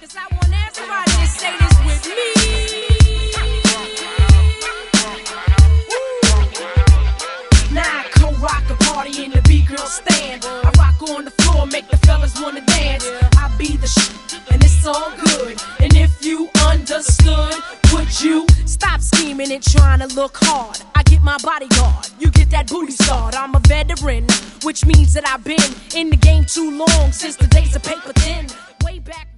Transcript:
'cause I want everybody to say this with me. Now I co-rock a party in the B-girl stand. I rock on the floor, make the fellas wanna dance. I be the and it's all good. And if you understood, would you stop scheming and trying to look hard? I get my bodyguard, you get that booty start. I'm a veteran, which means that I've been in the game too long, since the days of paper thin. Way back